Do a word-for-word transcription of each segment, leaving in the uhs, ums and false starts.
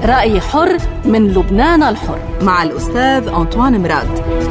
رأي حر من لبنان الحر مع الأستاذ أنطوان مراد.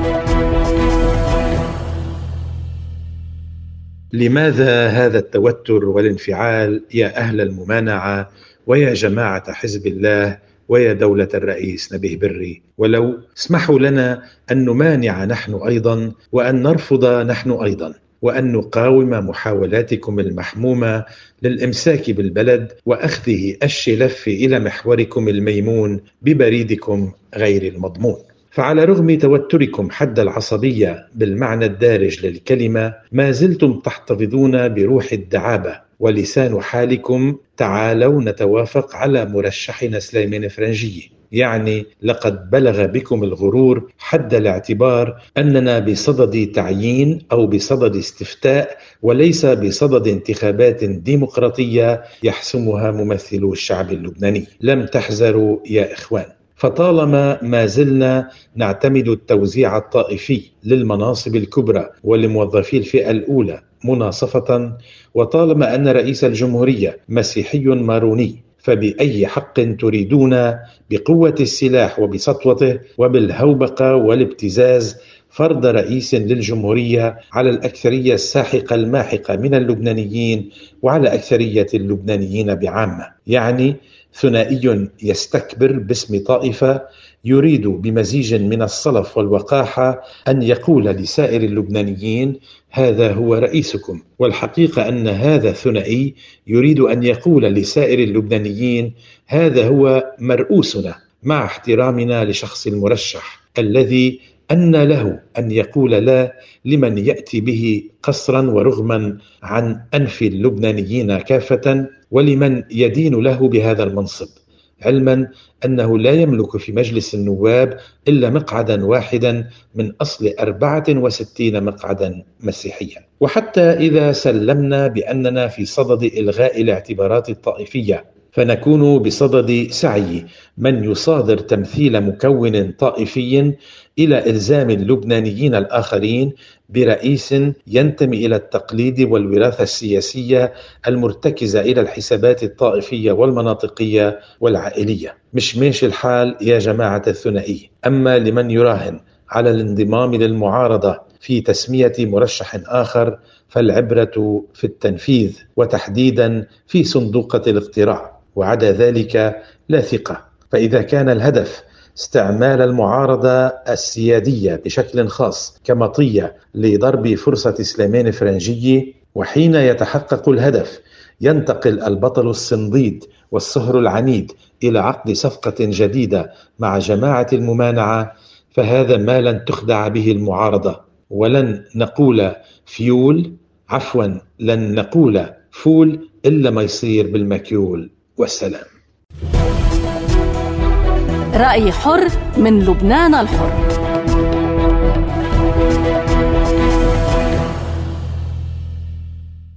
لماذا هذا التوتر والانفعال يا أهل الممانعة ويا جماعة حزب الله ويا دولة الرئيس نبيه بري؟ ولو اسمحوا لنا أن نمانع نحن أيضا، وأن نرفض نحن أيضا، وأن نقاوم محاولاتكم المحمومة للإمساك بالبلد وأخذه الشلف إلى محوركم الميمون ببريدكم غير المضمون. فعلى رغم توتركم حد العصبية بالمعنى الدارج للكلمة، ما زلتم تحتفظون بروح الدعابة ولسان حالكم تعالوا نتوافق على مرشحنا سليمان فرنجية. يعني لقد بلغ بكم الغرور حد الاعتبار أننا بصدد تعيين أو بصدد استفتاء وليس بصدد انتخابات ديمقراطية يحسمها ممثلو الشعب اللبناني. لم تحذروا يا إخوان، فطالما ما زلنا نعتمد التوزيع الطائفي للمناصب الكبرى ولموظفي الفئة الأولى مناصفة، وطالما أن رئيس الجمهورية مسيحي ماروني، فبأي حق تريدون بقوة السلاح وبسطوته وبالهوبقة والابتزاز فرض رئيس للجمهورية على الأكثرية الساحقة الماحقة من اللبنانيين وعلى أكثرية اللبنانيين بعامة؟ يعني ثنائي يستكبر باسم طائفة يريد بمزيج من الصلف والوقاحة أن يقول لسائر اللبنانيين هذا هو رئيسكم، والحقيقة أن هذا الثنائي يريد أن يقول لسائر اللبنانيين هذا هو مرؤوسنا، مع احترامنا لشخص المرشح الذي أن له أن يقول لا لمن يأتي به قصرا ورغما عن أنف اللبنانيين كافة، ولمن يدين له بهذا المنصب، علما أنه لا يملك في مجلس النواب إلا مقعدا واحدا من أصل أربعة وستين مقعدا مسيحيا. وحتى إذا سلمنا بأننا في صدد إلغاء الاعتبارات الطائفية، فنكون بصدد سعي من يصادر تمثيل مكون طائفي إلى إلزام اللبنانيين الآخرين برئيس ينتمي إلى التقليد والوراثة السياسية المرتكزة إلى الحسابات الطائفية والمناطقية والعائلية. مش ماشي الحال يا جماعة الثنائي. أما لمن يراهن على الانضمام للمعارضة في تسمية مرشح آخر، فالعبرة في التنفيذ، وتحديدا في صندوقة الاقتراع، وعدا ذلك لا ثقة. فإذا كان الهدف استعمال المعارضة السيادية بشكل خاص كمطية لضرب فرصة سليمان فرنجية، وحين يتحقق الهدف ينتقل البطل الصنديد والصهر العنيد إلى عقد صفقة جديدة مع جماعة الممانعة، فهذا ما لن تخدع به المعارضة. ولن نقول فيول عفوا لن نقول فول إلا ما يصير بالمكيول. والسلام. رأي حر من لبنان الحر.